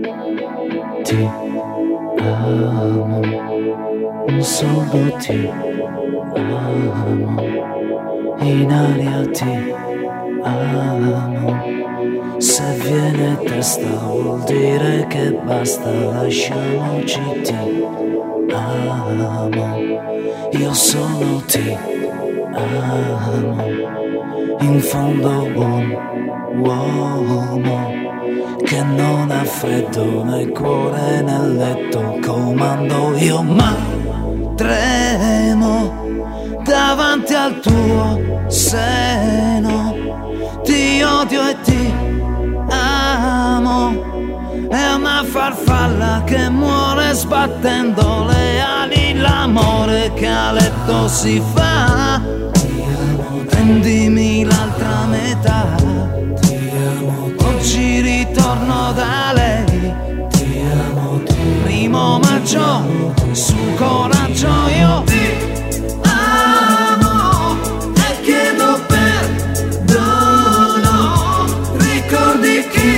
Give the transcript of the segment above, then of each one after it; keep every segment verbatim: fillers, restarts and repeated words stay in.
ti amo, solo ti amo, in aria ti amo. Se viene testa vuol dire che basta, lasciamoci, ti amo, io solo ti amo, in fondo buon uomo che non ha freddo nel cuore nel letto, comando io ma tremo davanti al tuo seno, ti odio e ti amo, è una farfalla che muore sbattendo le ali, l'amore che a letto si fa, prendimi l'altra metà, ti amo, oggi ritorno da lei, ti amo, primo maggio, su coraggio io ti amo e chiedo perdono, ricordi chi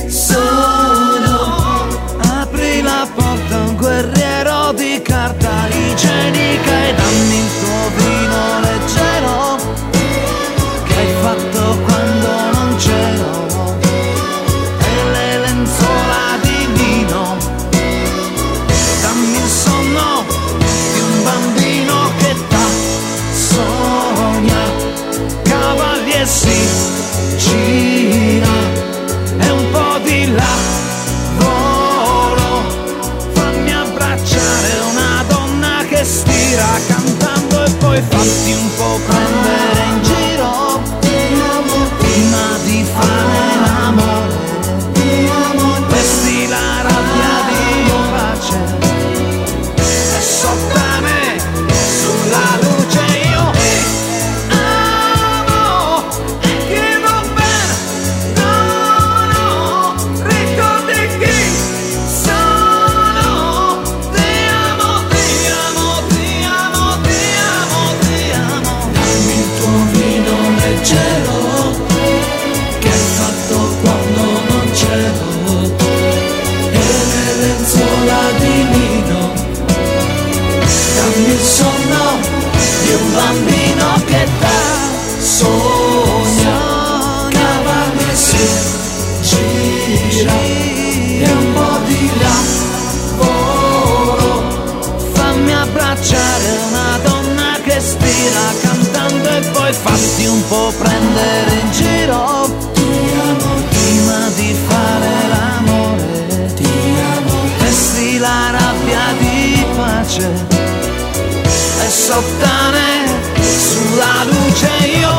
sono, apri la porta a un guerriero di carta igienica e dammi il tuo vino leggero che hai fatto quando non c'ero, e le lenzuola di lino, dammi il sonno di un bambino che t'ha sogna, cavalli e si gira e un po' di là volo, fammi abbracciare una donna che stira cantando e poi fatti un po' prendere in giro prima di fare l'amore, vesti la rabbia di pace e sottame sulla luce io ti amo e chiedo perdono, ricordi chi sono, ti amo, ti amo, ti amo, ti amo, ti amo, dammi il tuo vino leggero che hai fatto quando non c'ero, e le lenzuola di lino, dammi il sonno di un bambino che dà sogna, cavalli e si gira e un po' di là volo, fammi abbracciare una donna che stira cantando e poi fatti un po' prendere in giro, ti amo, prima di fare l'amore, ti amo, vesti la rabbia di pace e sottane sulla luce io